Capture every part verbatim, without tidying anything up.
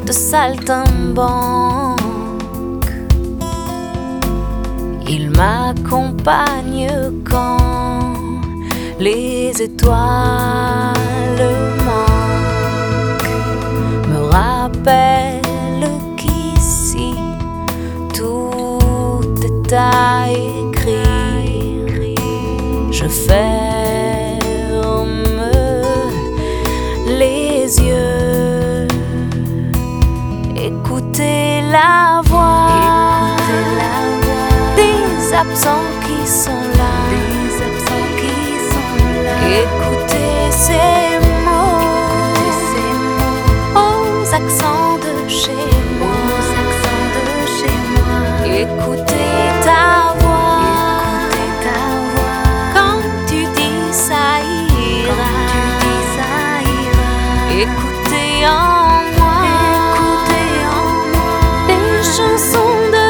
de saltimbanque. Il m'accompagne quand les étoiles manquent, me rappelle qu'ici tout est à écrire. Je ferme les yeux, écoutez la voix, écoutez la voix des absents qui sont là, des absents qui sont là. Écoutez ces mots, ces mots aux accents de chez moi, aux accents de chez moi. Écoutez ta voix, écoutez ta voix quand tu dis ça ira, quand tu dis ça ira. Écoutez en moi, écoutez en moi les chansons de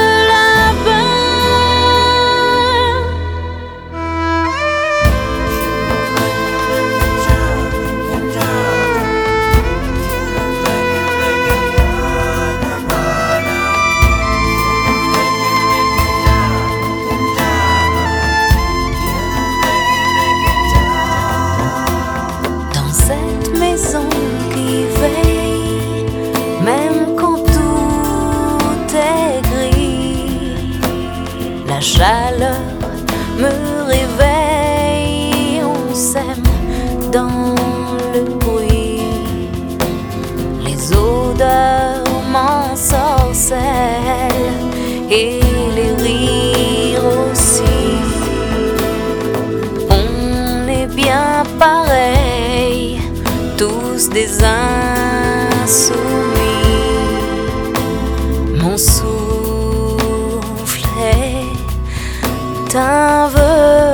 qui veille, même quand tout est gris. La chaleur me réveille, on s'aime dans le bruit. Les odeurs m'ensorcellent et les rires aussi. On est bien pareil, tous des insoumis. Mon souffle est un vœu.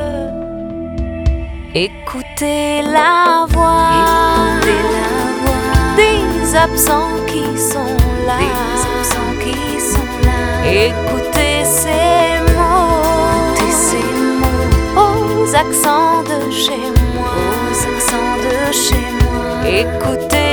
Écoutez la voix, écoutez la voix des absents qui sont là, des absents qui sont là. Écoutez ces mots, écoutez ces mots aux accents de chez moi, aux accents de chez moi. Écoutez